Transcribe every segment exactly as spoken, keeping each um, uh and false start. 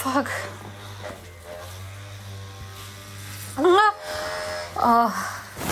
fuck. Oh.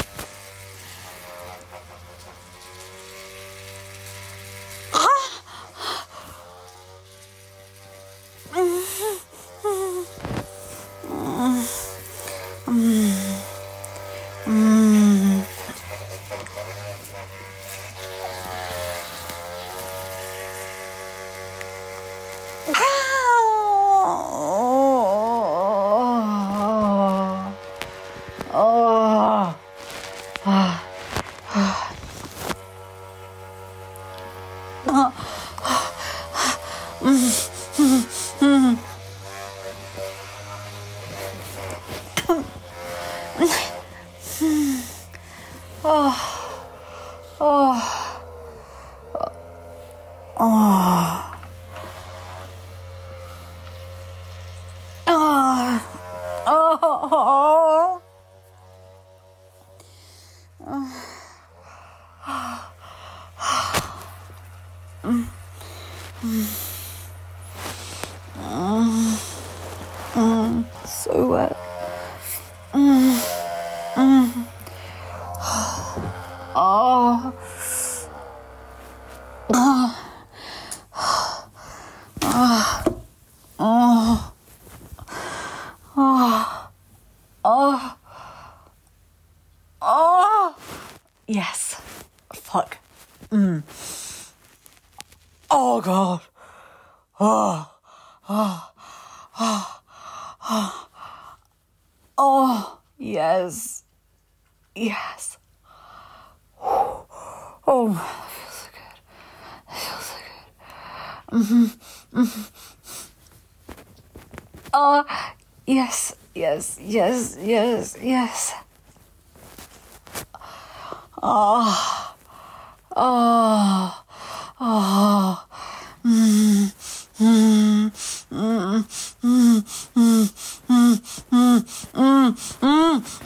So wet. Mm. Mm. Oh. Oh. Oh. Oh. Oh. Oh. Oh. Yes. Fuck. Mm. Oh God. Oh. Oh. Oh. Oh. Oh, yes. Yes. Oh, that feels so good. That feels so good. Mm-hmm. Mm-hmm. Oh, yes, yes, yes, yes, yes. Oh, oh, oh. Mm, mm, mm, mm, mm, mm, mm, mm, mm.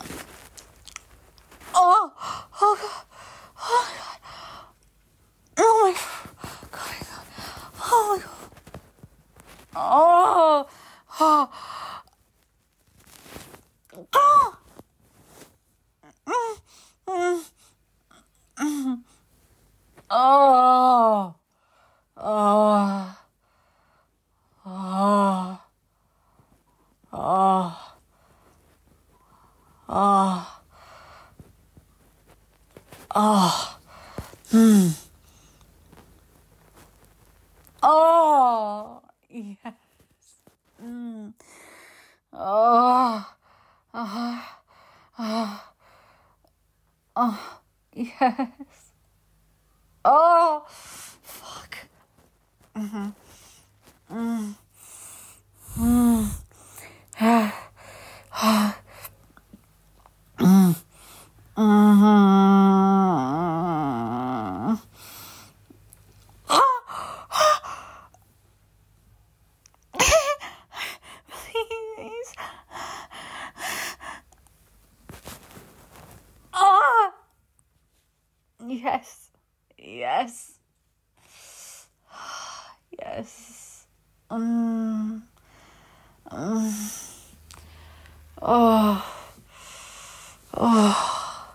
Oh, oh God, oh my God, oh my God, oh my God, oh, oh, oh, mm, mm, mm. Oh, oh, oh, oh, oh, oh, hmm, oh, yes, mm, oh, oh, oh, oh, yes, oh, fuck, mm-hmm, mm, mm, ah, ah, mm, mm-hmm. Please. Oh, yes, yes, yes. Mm, mm. Oh, oh,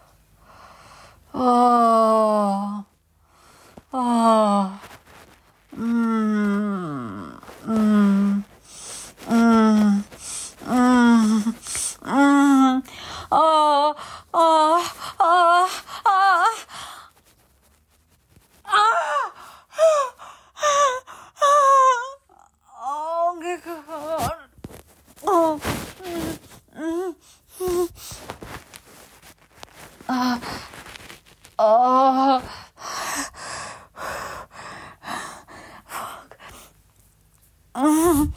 oh, oh. Mm, mm, mm, mm, mm. Oh, oh, oh, oh. Ah! Oh, good God. Oh. Mm, mm, mm. Ah. Oh. Fuck. Mm.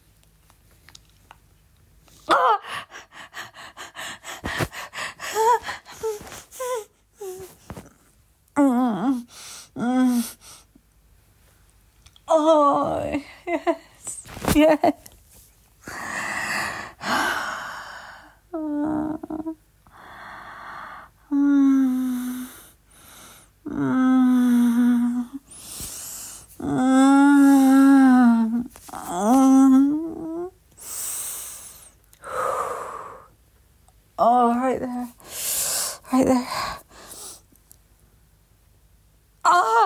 Ah. Mm, mm. Oh, yes, yes. Mm, mm, mm, mm, mm. right there. Right there. Ah!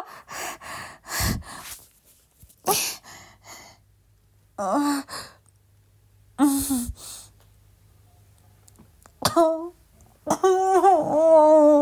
Uh, oh. Oh.